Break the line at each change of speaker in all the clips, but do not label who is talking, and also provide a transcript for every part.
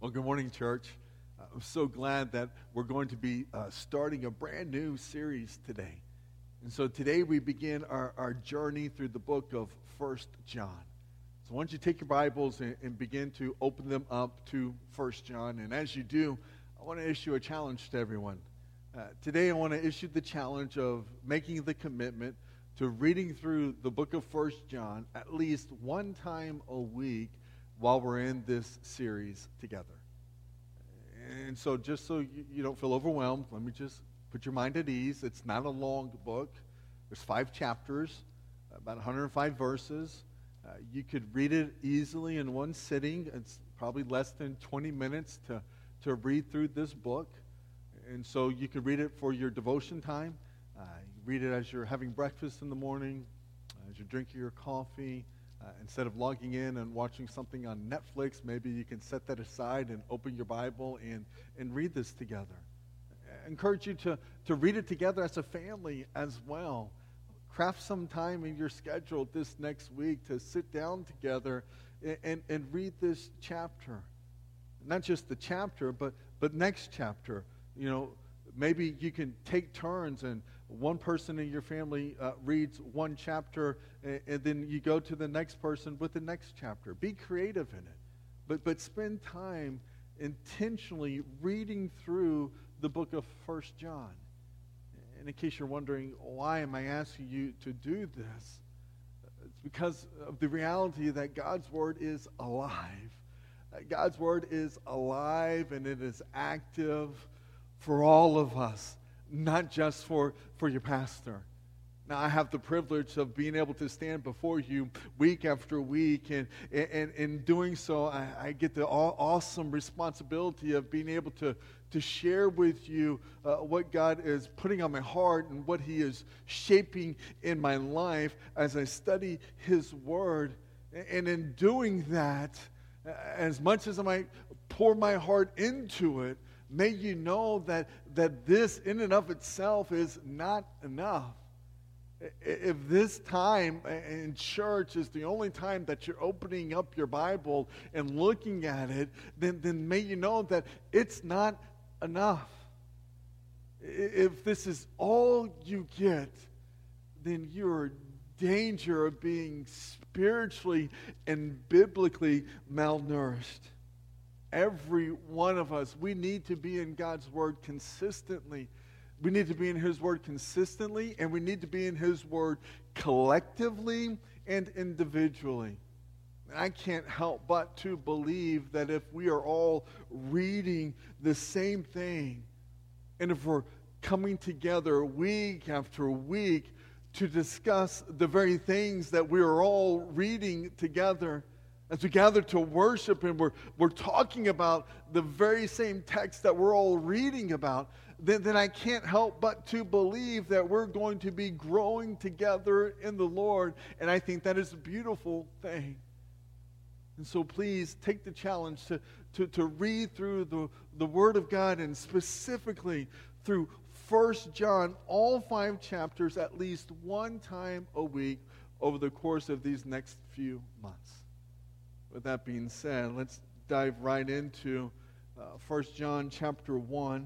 Well, good morning, church. I'm so glad that we're going to be starting a brand new series today. And so today we begin our journey through the book of 1 John. So why don't you take your Bibles and begin to open them up to 1 John. And as you do, I want to issue a challenge to everyone. Today I want to issue the challenge of making the commitment to reading through the book of 1 John at least one time a week while we're in this series together. And so just so you don't feel overwhelmed, let me just put your mind at ease. It's not a long book. There's 5 chapters, about 105 verses. You could read it easily in one sitting. It's probably less than 20 minutes to read through this book. And so you could read it for your devotion time. You read it as you're having breakfast in the morning, as you're drinking your coffee. Instead of logging in and watching something on Netflix, maybe you can set that aside and open your Bible and read this together. I encourage you to read it together as a family as well. Craft some time in your schedule this next week to sit down together and read this chapter. Not just the chapter, but next chapter. You know, maybe you can take turns and one person in your family reads one chapter, and then you go to the next person with the next chapter. Be creative in it, but spend time intentionally reading through the book of 1 John. And in case you're wondering, why am I asking you to do this? It's because of the reality that God's Word is alive. God's Word is alive, and it is active for all of us. Not just for your pastor. Now, I have the privilege of being able to stand before you week after week, and in doing so, I get the awesome responsibility of being able to share with you what God is putting on my heart and what He is shaping in my life as I study His Word. And in doing that, as much as I might pour my heart into it, may you know that this in and of itself is not enough. If this time in church is the only time that you're opening up your Bible and looking at it, then may you know that it's not enough. If this is all you get, then you're in danger of being spiritually and biblically malnourished. Every one of us, we need to be in God's Word consistently. We need to be in His Word consistently, and we need to be in His Word collectively and individually. And I can't help but to believe that if we are all reading the same thing, and if we're coming together week after week to discuss the very things that we are all reading together, as we gather to worship and we're talking about the very same text that we're all reading about, then I can't help but to believe that we're going to be growing together in the Lord. And I think that is a beautiful thing. And so please take the challenge to read through the Word of God, and specifically through 1 John, all 5 chapters, at least one time a week over the course of these next few months. With that being said, let's dive right into 1 John chapter 1.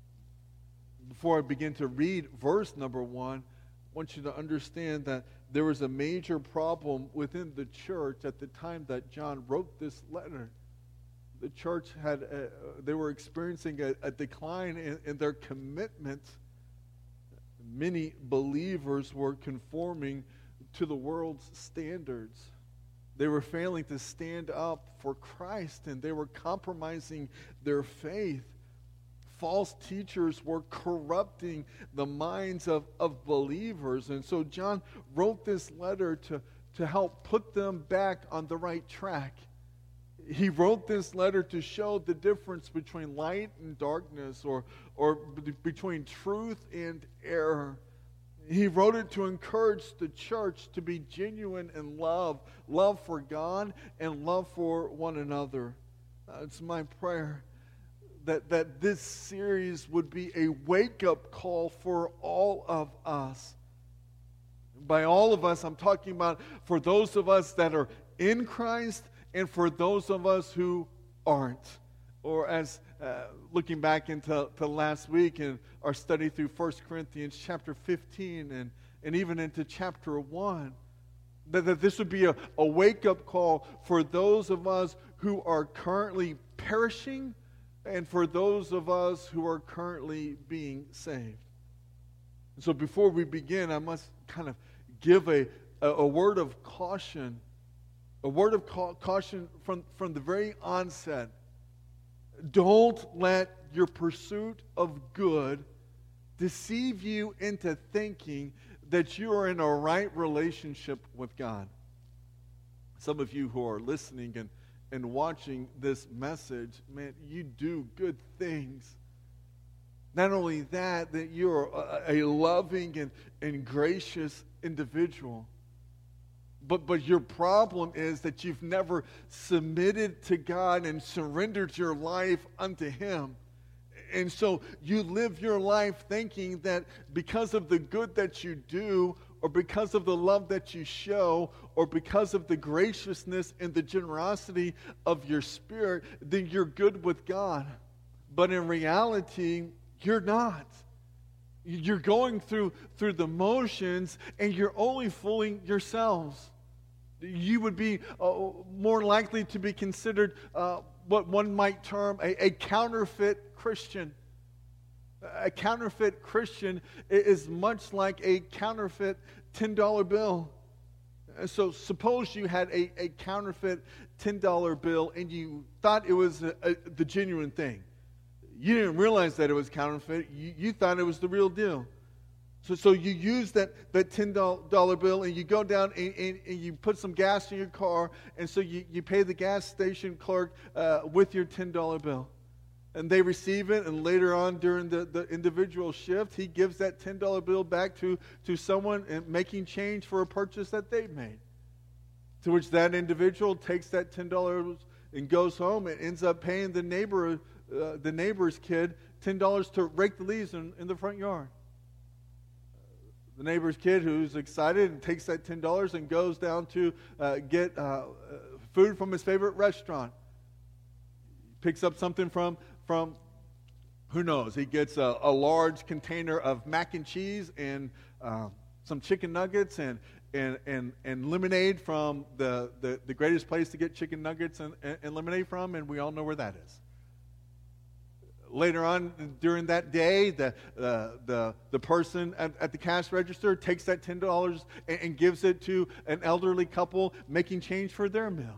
Before I begin to read verse number 1, I want you to understand that there was a major problem within the church at the time that John wrote this letter. The church they were experiencing a decline in their commitment. Many believers were conforming to the world's standards. They were failing to stand up for Christ, and they were compromising their faith. False teachers were corrupting the minds of believers. And so John wrote this letter to help put them back on the right track. He wrote this letter to show the difference between light and darkness, or between truth and error. He wrote it to encourage the church to be genuine in love for God and love for one another. It's my prayer that this series would be a wake-up call for all of us. By all of us, I'm talking about for those of us that are in Christ and for those of us who aren't. Or as looking back into last week in our study through 1 Corinthians chapter 15 and even into chapter 1, that this would be a wake-up call for those of us who are currently perishing and for those of us who are currently being saved. So before we begin, I must kind of give a word of caution, from the very onset. Don't let your pursuit of good deceive you into thinking that you are in a right relationship with God. Some of you who are listening and watching this message, man, you do good things. Not only that you're a loving and gracious individual, but your problem is that you've never submitted to God and surrendered your life unto Him. And so you live your life thinking that because of the good that you do, or because of the love that you show, or because of the graciousness and the generosity of your spirit, then you're good with God. But in reality, you're not. You're going through the motions, and you're only fooling yourselves. You would be more likely to be considered what one might term a counterfeit Christian. A counterfeit Christian is much like a counterfeit $10 bill. So suppose you had a counterfeit $10 bill and you thought it was the genuine thing. You didn't realize that it was counterfeit. You thought it was the real deal. So you use that $10 bill and you go down and you put some gas in your car, and so you pay the gas station clerk with your $10 bill. And they receive it, and later on during the individual shift, he gives that $10 bill back to someone making change for a purchase that they made. To which that individual takes that $10 and goes home and ends up paying the neighbor's kid $10 to rake the leaves in the front yard. The neighbor's kid, who's excited and takes that $10 and goes down to get food from his favorite restaurant. Picks up something from who knows? He gets a large container of mac and cheese and some chicken nuggets and lemonade from the greatest place to get chicken nuggets and lemonade from, and we all know where that is. Later on during that day, the person at the cash register takes that $10 and gives it to an elderly couple making change for their meal.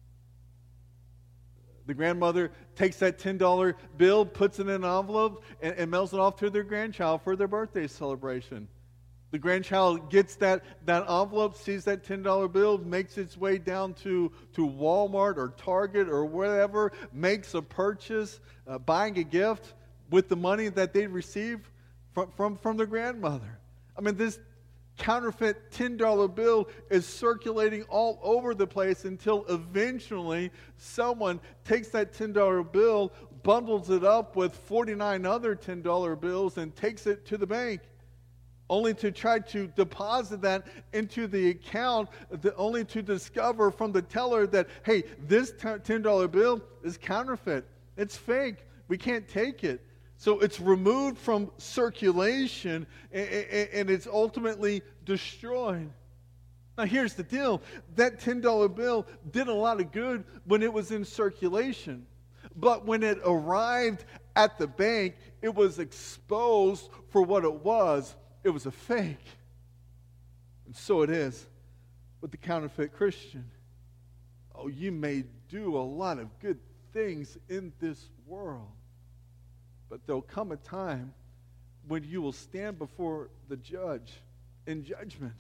The grandmother takes that $10 bill, puts it in an envelope, and mails it off to their grandchild for their birthday celebration. The grandchild gets that envelope, sees that $10 bill, makes its way down to Walmart or Target or whatever, makes a purchase, buying a gift with the money that they received from their grandmother. I mean, this counterfeit $10 bill is circulating all over the place until eventually someone takes that $10 bill, bundles it up with 49 other $10 bills, and takes it to the bank, only to try to deposit that into the account, only to discover from the teller that, hey, this $10 bill is counterfeit. It's fake. We can't take it. So it's removed from circulation, and it's ultimately destroyed. Now here's the deal. That $10 bill did a lot of good when it was in circulation. But when it arrived at the bank, it was exposed for what it was. It was a fake. And so it is with the counterfeit Christian. Oh, you may do a lot of good things in this world, but there'll come a time when you will stand before the judge in judgment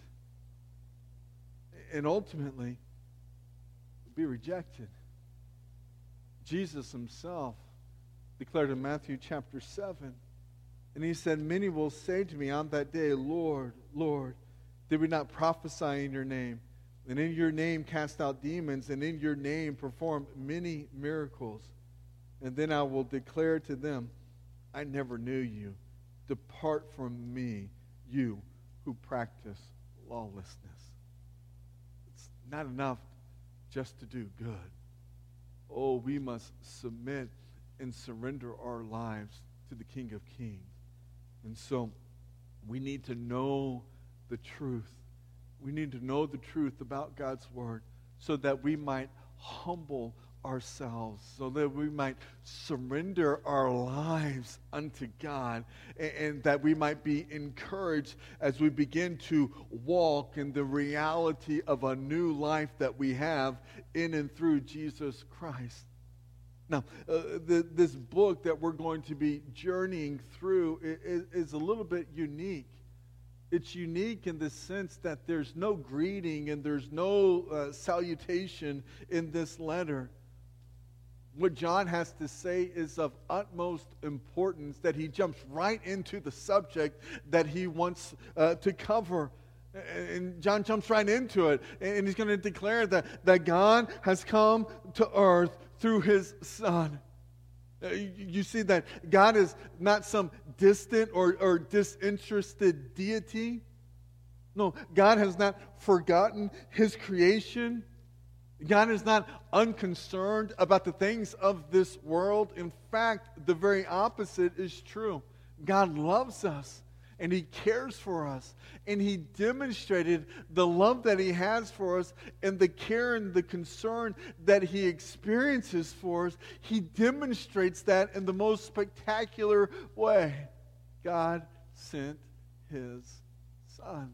and ultimately be rejected. Jesus himself declared in Matthew chapter 7, and he said, many will say to me on that day, Lord, Lord, did we not prophesy in your name? And in your name cast out demons, and in your name perform many miracles. And then I will declare to them, I never knew you. Depart from me, you who practice lawlessness. It's not enough just to do good. Oh, we must submit and surrender our lives to the King of Kings. And so we need to know the truth. We need to know the truth about God's Word so that we might humble ourselves, so that we might surrender our lives unto God, and that we might be encouraged as we begin to walk in the reality of a new life that we have in and through Jesus Christ. Now, this book that we're going to be journeying through is a little bit unique. It's unique in the sense that there's no greeting and there's no salutation in this letter. What John has to say is of utmost importance, that he jumps right into the subject that he wants to cover. And John jumps right into it. And he's going to declare that God has come to earth through his Son. You see that God is not some distant or disinterested deity. No, God has not forgotten his creation. God is not unconcerned about the things of this world. In fact, the very opposite is true. God loves us, and he cares for us. And he demonstrated the love that he has for us and the care and the concern that he experiences for us. He demonstrates that in the most spectacular way. God sent his Son.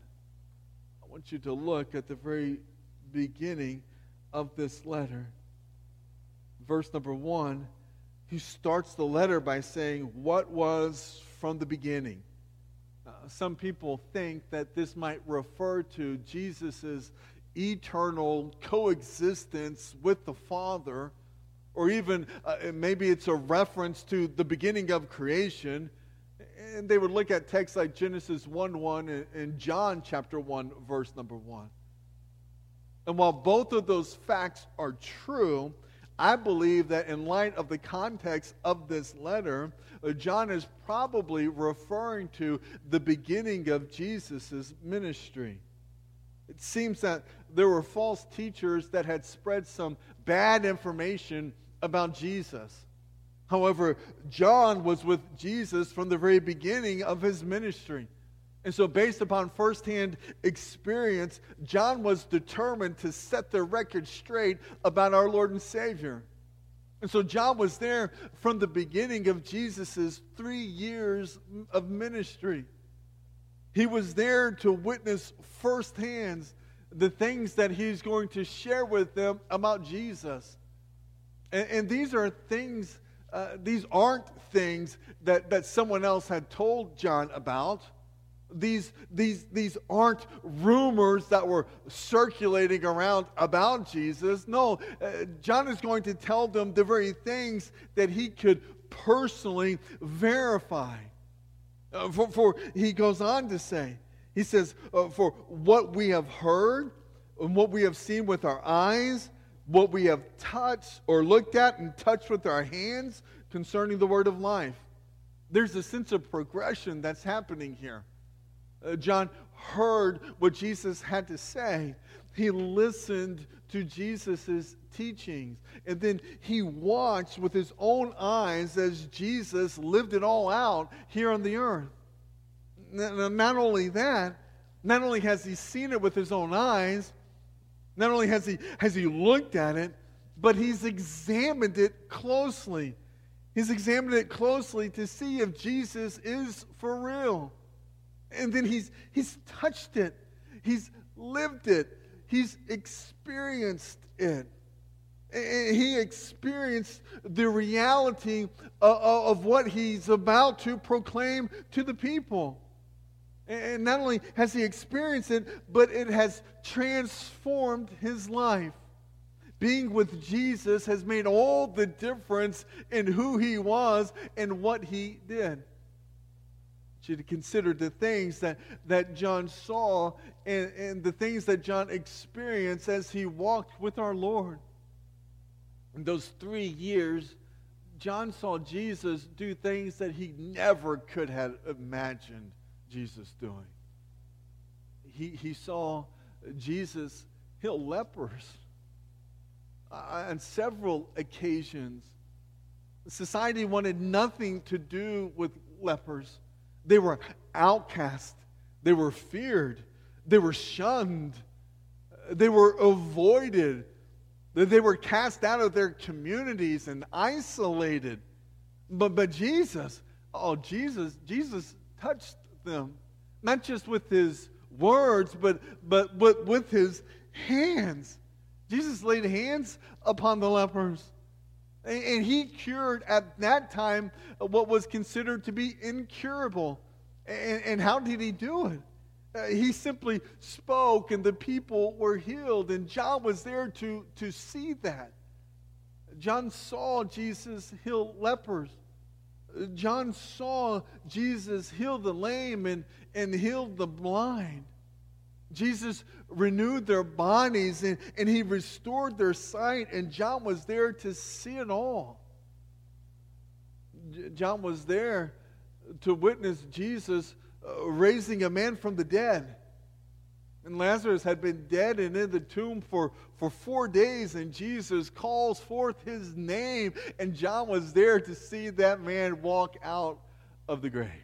I want you to look at the very beginning of this letter. Verse number 1, he starts the letter by saying, what was from the beginning? Some people think that this might refer to Jesus' eternal coexistence with the Father, or even maybe it's a reference to the beginning of creation. And they would look at texts like Genesis 1:1 and John chapter 1, verse number 1. And while both of those facts are true, I believe that in light of the context of this letter, John is probably referring to the beginning of Jesus' ministry. It seems that there were false teachers that had spread some bad information about Jesus. However, John was with Jesus from the very beginning of his ministry. And so based upon firsthand experience, John was determined to set the record straight about our Lord and Savior. And so John was there from the beginning of Jesus' 3 years of ministry. He was there to witness firsthand the things that he's going to share with them about Jesus. And these are things, these aren't things that someone else had told John about. These aren't rumors that were circulating around about Jesus. No, John is going to tell them the very things that he could personally verify. For he goes on to say, he says, for what we have heard and what we have seen with our eyes, what we have touched or looked at and touched with our hands concerning the word of life. There's a sense of progression that's happening here. John heard what Jesus had to say. He listened to Jesus' teachings. And then he watched with his own eyes as Jesus lived it all out here on the earth. Not only that, not only has he seen it with his own eyes, not only has he looked at it, but he's examined it closely. He's examined it closely to see if Jesus is for real. And then he's touched it. He's lived it. He's experienced it. He experienced the reality of what he's about to proclaim to the people. And not only has he experienced it, but it has transformed his life. Being with Jesus has made all the difference in who he was and what he did. You to consider the things that John saw and the things that John experienced as he walked with our Lord. In those 3 years, John saw Jesus do things that he never could have imagined Jesus doing. He saw Jesus heal lepers on several occasions. Society wanted nothing to do with lepers. They were outcast. They were feared. They were shunned. They were avoided. They were cast out of their communities and isolated. But Jesus touched them, not just with his words, but with his hands. Jesus laid hands upon the lepers. And he cured at that time what was considered to be incurable. And how did he do it? He simply spoke and the people were healed. And John was there to see that. John saw Jesus heal lepers. John saw Jesus heal the lame and heal the blind. Jesus renewed their bodies and he restored their sight, and John was there to see it all. John was there to witness Jesus raising a man from the dead. And Lazarus had been dead and in the tomb for 4 days, and Jesus calls forth his name, and John was there to see that man walk out of the grave.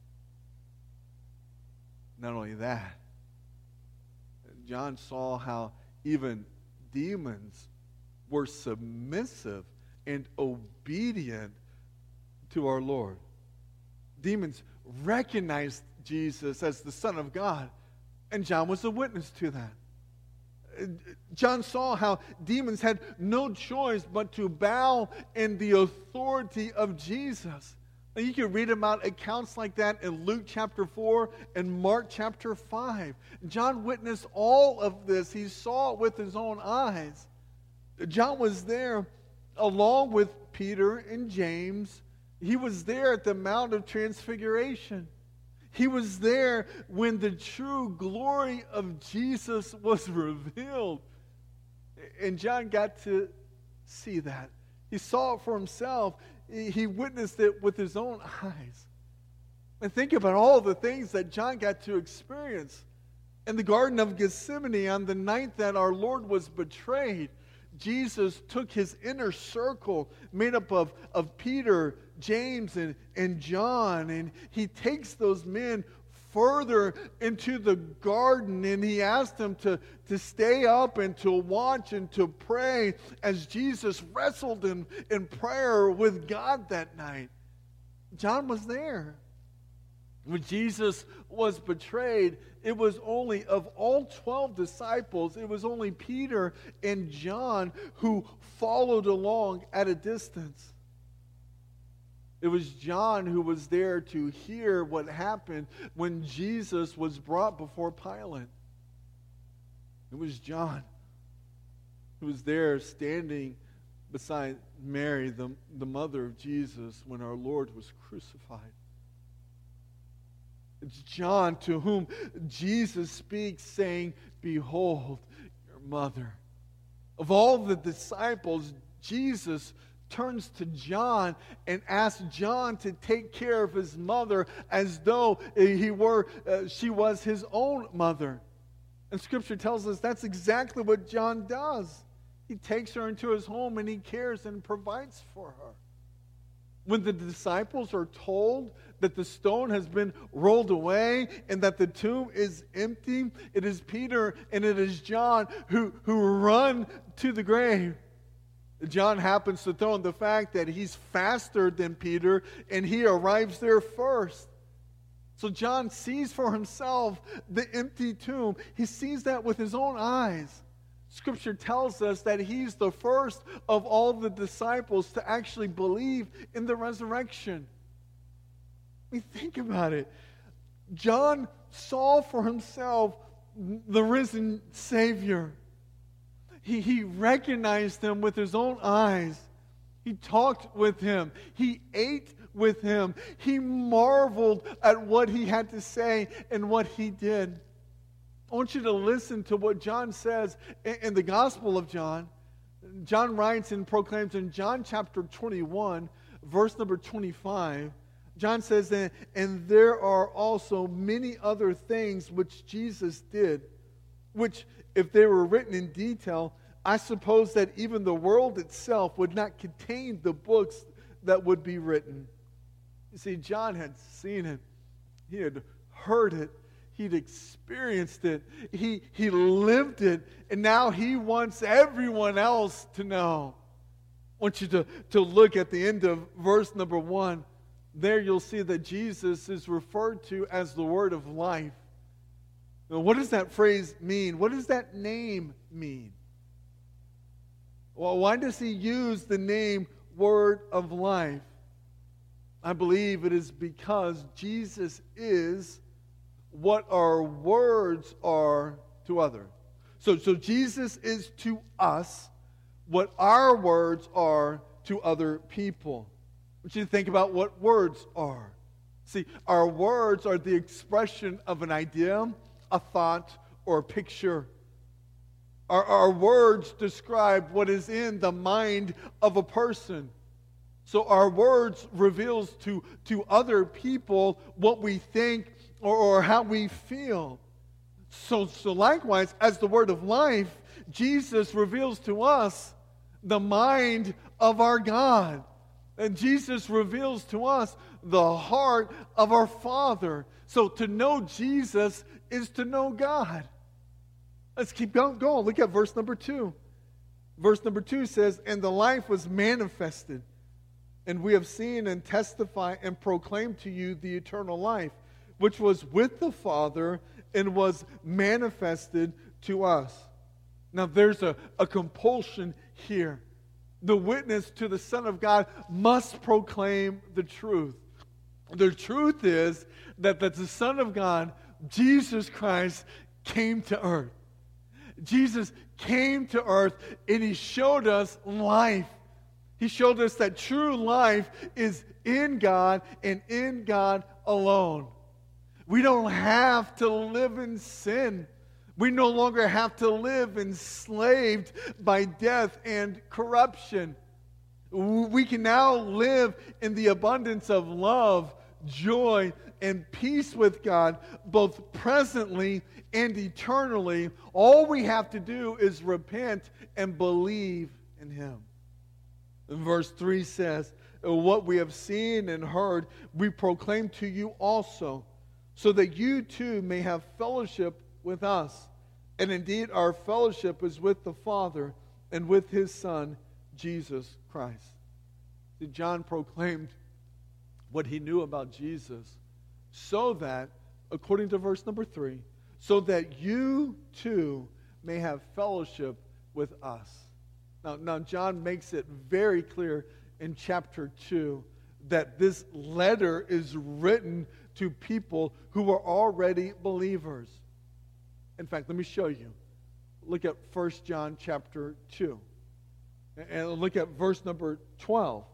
Not only that, John saw how even demons were submissive and obedient to our Lord. Demons recognized Jesus as the Son of God, and John was a witness to that. John saw how demons had no choice but to bow in the authority of Jesus. And you can read about accounts like that in Luke chapter 4 and Mark chapter 5. John witnessed all of this. He saw it with his own eyes. John was there along with Peter and James. He was there at the Mount of Transfiguration. He was there when the true glory of Jesus was revealed. And John got to see that. He saw it for himself. He witnessed it with his own eyes. And think about all the things that John got to experience. In the Garden of Gethsemane, on the night that our Lord was betrayed, Jesus took his inner circle made up of Peter, James, and John, and he takes those men further into the garden, and he asked them to stay up and to watch and to pray as Jesus wrestled in prayer with God that night. John was there. When Jesus was betrayed, it was only, of all 12 disciples, it was only Peter and John who followed along at a distance. It was John who was there to hear what happened when Jesus was brought before Pilate. It was John who was there standing beside Mary, the mother of Jesus, when our Lord was crucified. It's John to whom Jesus speaks, saying, "Behold your mother." Of all the disciples, Jesus turns to John and asks John to take care of his mother as though she was his own mother. And Scripture tells us that's exactly what John does. He takes her into his home and he cares and provides for her. When the disciples are told that the stone has been rolled away and that the tomb is empty, it is Peter and it is John who run to the grave. John happens to throw in the fact that he's faster than Peter and he arrives there first. So John sees for himself the empty tomb. He sees that with his own eyes. Scripture tells us that he's the first of all the disciples to actually believe in the resurrection. I mean, think about it. John saw for himself the risen Savior. He recognized him with his own eyes. He talked with him. He ate with him. He marveled at what he had to say and what he did. I want you to listen to what John says in the Gospel of John. John writes and proclaims in John chapter 21, verse number 25. John says, "And there are also many other things which Jesus did, which, if they were written in detail, I suppose that even the world itself would not contain the books that would be written. You see, John had seen it. He had heard it. He'd experienced it. He lived it. And now he wants everyone else to know. I want you to look at the end of verse number 1. There you'll see that Jesus is referred to as the Word of Life. Now, what does that phrase mean? What does that name mean? Well, why does he use the name Word of Life? I believe it is because Jesus is what our words are to others. So Jesus is to us what our words are to other people. I want you to think about what words are. See, our words are the expression of an idea, a thought, or a picture. Our words describe what is in the mind of a person. So our words reveals to other people what we think or how we feel. So likewise, as the Word of Life, Jesus reveals to us the mind of our God. And Jesus reveals to us the heart of our Father. So to know Jesus is to know God. Let's keep going. Look at verse number 2. Verse number 2 says, "And the life was manifested, and we have seen and testify and proclaim to you the eternal life, which was with the Father and was manifested to us." Now there's a compulsion here. The witness to the Son of God must proclaim the truth. The truth is that the Son of God, Jesus Christ, came to earth. Jesus came to earth and he showed us life. He showed us that true life is in God and in God alone. We don't have to live in sin. We no longer have to live enslaved by death and corruption. We can now live in the abundance of love, joy, and peace with God, both presently and eternally. All we have to do is repent and believe in Him. And verse 3 says, "What we have seen and heard, we proclaim to you also, so that you too may have fellowship with us. And indeed, our fellowship is with the Father and with His Son, Jesus Christ." See, John proclaimed what he knew about Jesus so that, according to verse number 3, so that you too may have fellowship with us. Now John makes it very clear in chapter 2 that this letter is written to people who are already believers. In fact, let me show you. Look at 1 John chapter 2. And look at verse number 12.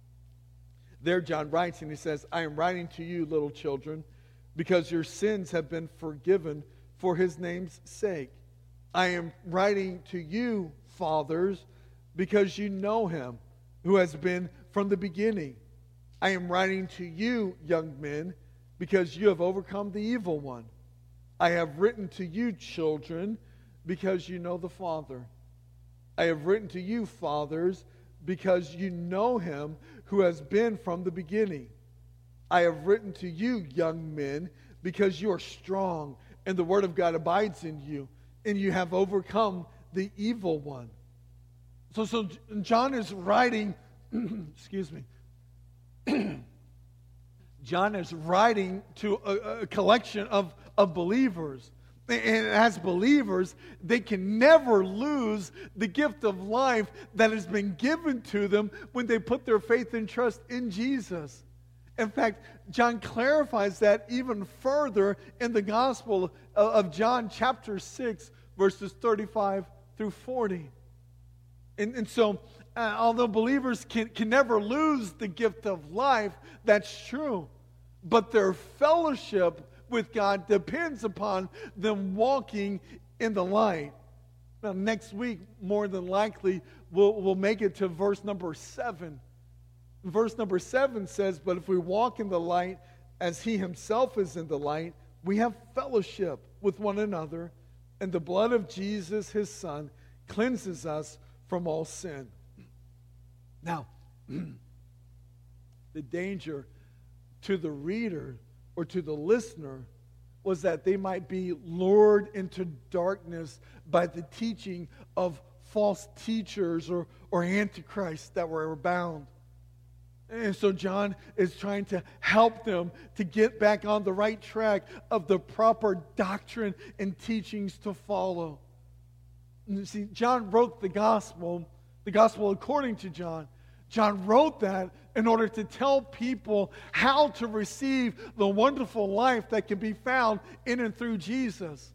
There John writes and he says, "I am writing to you, little children, because your sins have been forgiven for His name's sake. I am writing to you, fathers, because you know Him who has been from the beginning. I am writing to you, young men, because you have overcome the evil one. I have written to you, children, because you know the Father. I have written to you, fathers, because you know Him who has been from the beginning. I have written to you, young men, because you are strong, and the Word of God abides in you, and you have overcome the evil one." So John is writing, excuse me, John is writing to a collection of believers. And as believers, they can never lose the gift of life that has been given to them when they put their faith and trust in Jesus. In fact, John clarifies that even further in the Gospel of John chapter 6, verses 35 through 40. And so, although believers can never lose the gift of life, that's true. But their fellowship with God depends upon them walking in the light. Now, next week, more than likely, we'll make it to verse number 7. Verse number 7 says, "But if we walk in the light as He Himself is in the light, we have fellowship with one another, and the blood of Jesus, His Son, cleanses us from all sin." Now,
The danger to the reader or to the listener was that they might be lured into darkness by the teaching of false teachers or antichrists that were abound. And so John is trying to help them to get back on the right track of the proper doctrine and teachings to follow. And you see, John wrote the gospel according to John. John wrote that in order to tell people how to receive the wonderful life that can be found in and through Jesus.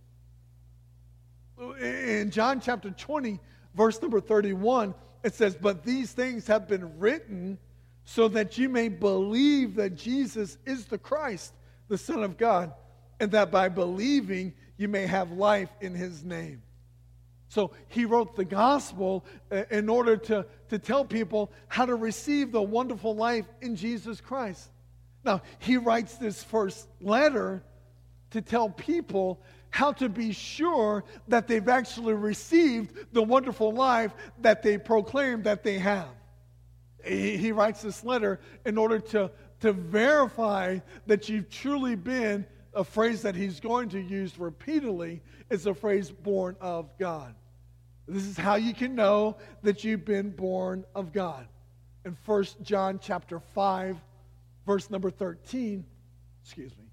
In John chapter 20, verse number 31, it says, "But these things have been written so that you may believe that Jesus is the Christ, the Son of God, and that by believing you may have life in his name." So he wrote the gospel in order to tell people how to receive the wonderful life in Jesus Christ. Now, he writes this first letter to tell people how to be sure that they've actually received the wonderful life that they proclaim that they have. He writes this letter in order to verify that you've truly been, a phrase that he's going to use repeatedly is a phrase, born of God. This is how you can know that you've been born of God. In 1 John chapter 5, verse number 13, excuse me.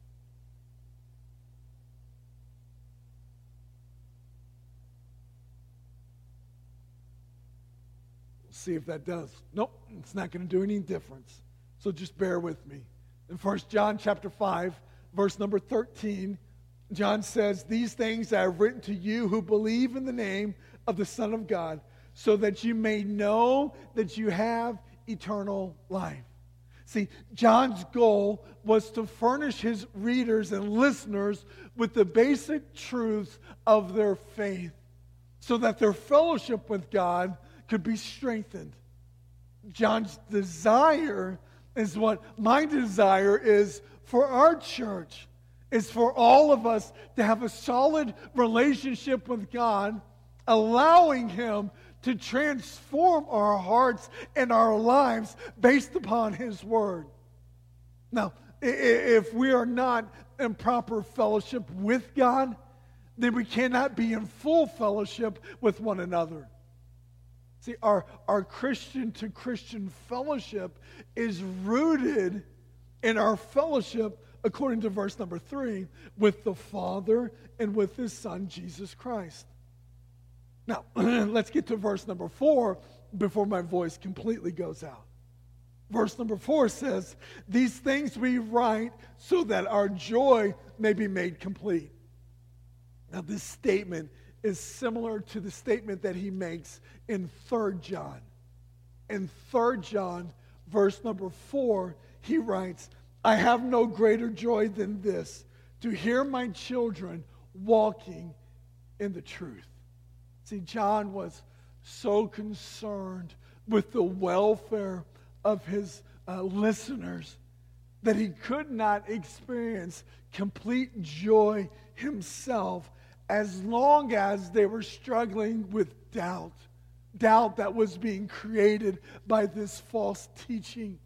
See if that does. Nope, it's not going to do any difference. So just bear with me. In 1 John chapter 5, verse number 13, John says, "These things I have written to you who believe in the name of the Son of God, so that you may know that you have eternal life." See, John's goal was to furnish his readers and listeners with the basic truths of their faith, so that their fellowship with God could be strengthened. John's desire is what my desire is for our church, is for all of us to have a solid relationship with God, allowing him to transform our hearts and our lives based upon his word. Now, if we are not in proper fellowship with God, then we cannot be in full fellowship with one another. See, our Christian-to-Christian fellowship is rooted in our fellowship, according to verse number 3, with the Father and with his Son, Jesus Christ. Now, let's get to verse number 4 before my voice completely goes out. Verse number 4 says, "These things we write so that our joy may be made complete." Now, this statement is similar to the statement that he makes in 3 John. In 3 John, verse number 4, he writes, "I have no greater joy than this, to hear my children walking in the truth." See, John was so concerned with the welfare of his listeners that he could not experience complete joy himself as long as they were struggling with doubt that was being created by this false teaching.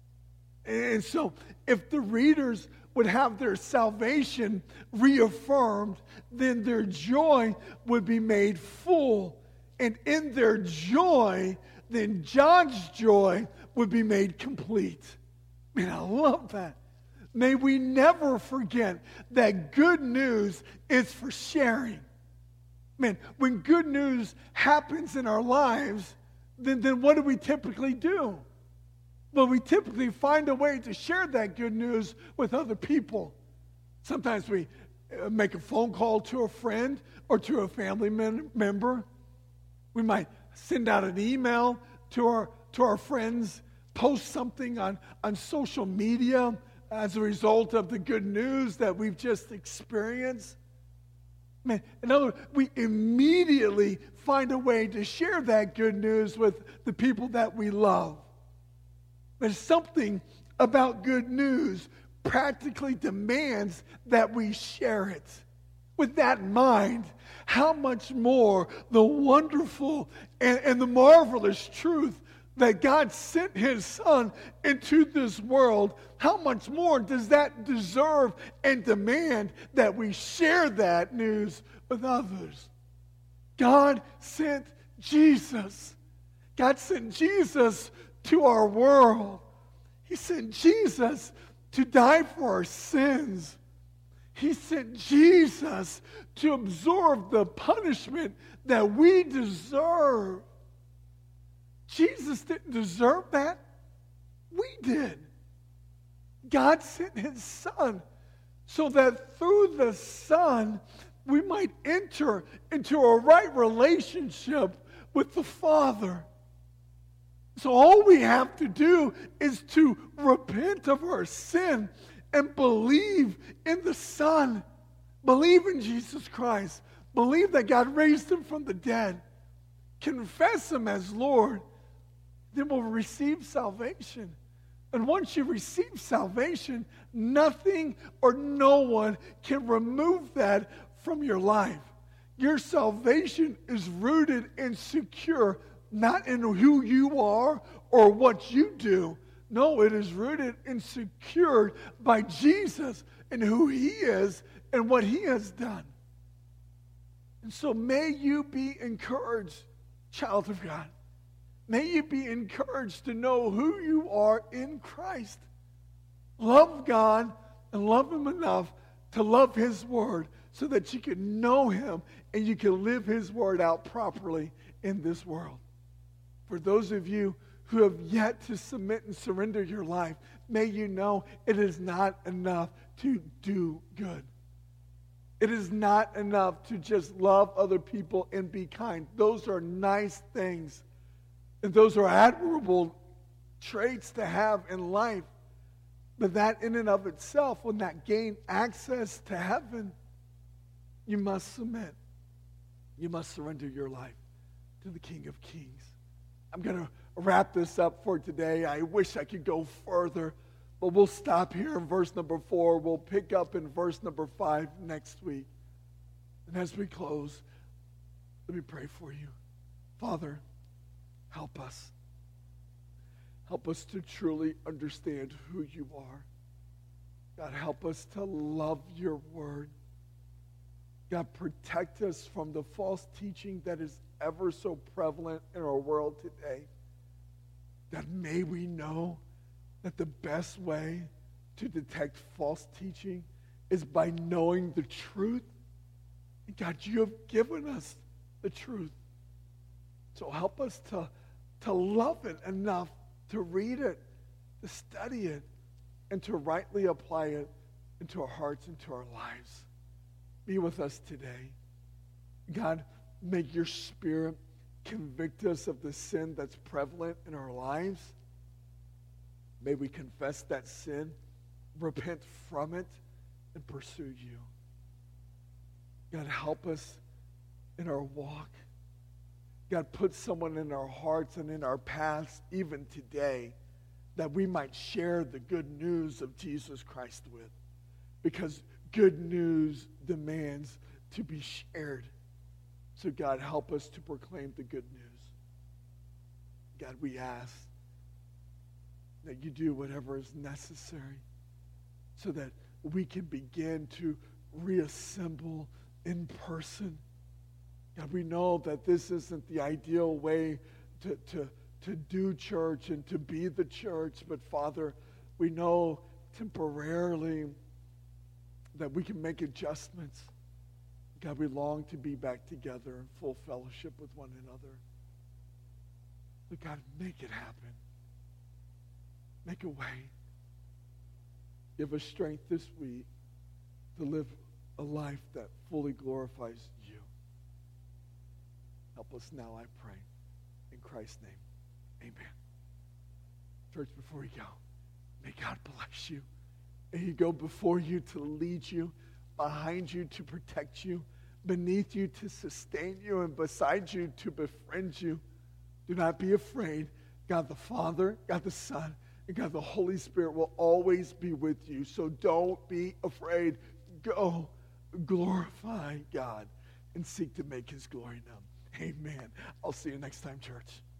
And so, if the readers would have their salvation reaffirmed, then their joy would be made full. And in their joy, then John's joy would be made complete. Man, I love that. May we never forget that good news is for sharing. Man, when good news happens in our lives, then what do we typically do? Well, we typically find a way to share that good news with other people. Sometimes we make a phone call to a friend or to a family member. We might send out an email to our friends, post something on social media as a result of the good news that we've just experienced. Man, in other words, we immediately find a way to share that good news with the people that we love. There's something about good news practically demands that we share it. With that in mind, how much more the wonderful and the marvelous truth that God sent his Son into this world, how much more does that deserve and demand that we share that news with others? God sent Jesus. God sent Jesus to our world. He sent Jesus to die for our sins. He sent Jesus to absorb the punishment that we deserve. Jesus didn't deserve that. We did. God sent his Son so that through the Son we might enter into a right relationship with the Father. So all we have to do is to repent of our sin and believe in the Son. Believe in Jesus Christ. Believe that God raised him from the dead. Confess him as Lord. Then we'll receive salvation. And once you receive salvation, nothing or no one can remove that from your life. Your salvation is rooted and secure, not in who you are or what you do. No, it is rooted and secured by Jesus and who he is and what he has done. And so may you be encouraged, child of God. May you be encouraged to know who you are in Christ. Love God and love him enough to love his word so that you can know him and you can live his word out properly in this world. For those of you who have yet to submit and surrender your life, may you know it is not enough to do good. It is not enough to just love other people and be kind. Those are nice things. And those are admirable traits to have in life. But that in and of itself will not gain access to heaven. You must submit. You must surrender your life to the King of Kings. I'm going to wrap this up for today. I wish I could go further, but we'll stop here in verse number 4. We'll pick up in verse number 5 next week. And as we close, let me pray for you. Father, help us. Help us to truly understand who you are. God, help us to love your word. God, protect us from the false teaching that is ever so prevalent in our world today. God, may we know that the best way to detect false teaching is by knowing the truth. And God, you have given us the truth. So help us to love it enough to read it, to study it, and to rightly apply it into our hearts, into our lives. Be with us today. God, make your Spirit convict us of the sin that's prevalent in our lives. May we confess that sin, repent from it, and pursue you. God, help us in our walk. God, put someone in our hearts and in our paths even today that we might share the good news of Jesus Christ with. Because good news demands to be shared. So God, help us to proclaim the good news. God, we ask that you do whatever is necessary so that we can begin to reassemble in person. God, we know that this isn't the ideal way to do church and to be the church, but Father, we know temporarily that we can make adjustments. God, we long to be back together in full fellowship with one another. But God, make it happen. Make a way. Give us strength this week to live a life that fully glorifies you. Help us now, I pray. In Christ's name, amen. Church, before we go, may God bless you. May he go before you to lead you, behind you to protect you, beneath you to sustain you, and beside you to befriend you. Do not be afraid. God the Father, God the Son, and God the Holy Spirit will always be with you. So don't be afraid. Go glorify God and seek to make his glory known. Amen. I'll see you next time, church.